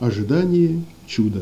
Ожидание чуда.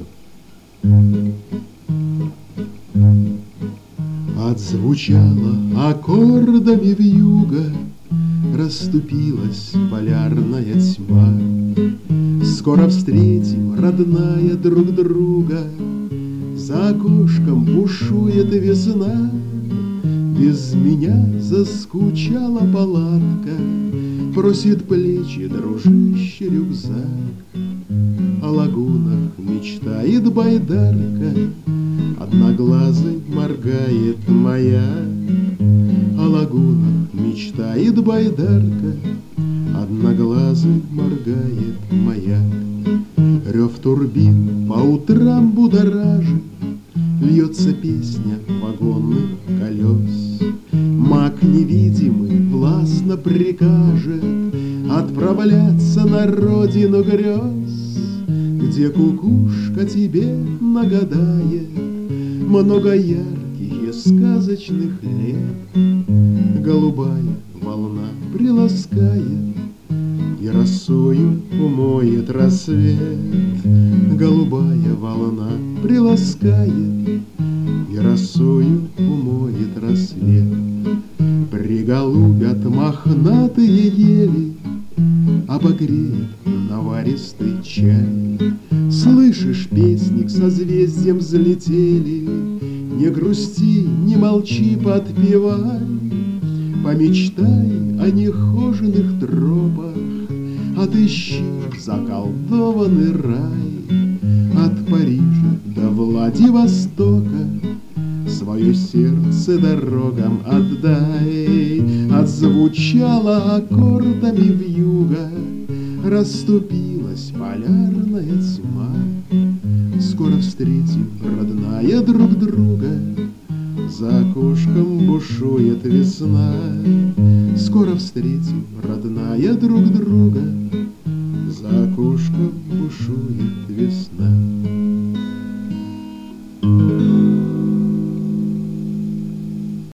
Отзвучала аккордами вьюга, расступилась полярная тьма. Скоро встретим, родная, друг друга. За окошком бушует весна. Без меня заскучала палатка, просит плечи, дружище, рюкзак. О лагунах мечтает байдарка, одноглазый моргает моя. О лагунах мечтает байдарка, одноглазый моргает моя. Рев турбин по утрам будоражит, льется песня вагонных колес. Маг невидимый властно прикажет отправляться на родину грез, где кукушка тебе нагадает много ярких и сказочных лет. Голубая волна приласкает и росою умоет рассвет. Голубая волна приласкает и росою умоет рассвет. Приголубят мохнатые ели, обогреет наваристый чай. Слышишь, песни к созвездиям взлетели, не грусти, не молчи, подпевай. Помечтай о нехоженных тропах, отыщи заколдованный рай. От Парижа до Владивостока свое сердце дорогам отдай. Отзвучала аккордами вьюга, расступилась полярная тьма. Скоро встретим, родная, друг друга. За окошком бушует весна. Скоро встретим, родная, друг друга. За окошком бушует